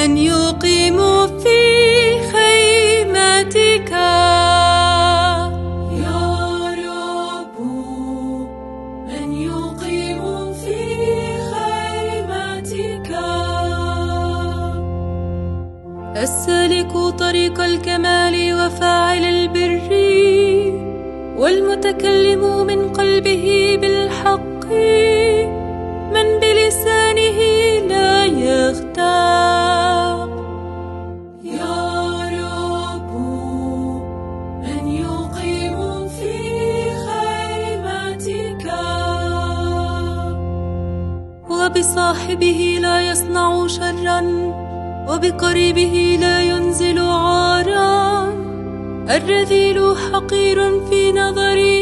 من يقيم في خيمتك يا رب، من يقيم في خيمتك. السالك طريق الكمال وفاعل البر، والمتكلم من قلبه بالحق، من بلسانه لا يغتاب. يا رب، من يقيم في خيمتك، وبصاحبه لا يصنع شرا، وبقريبه لا ينزل عارا. الرذيل حقير في نظري،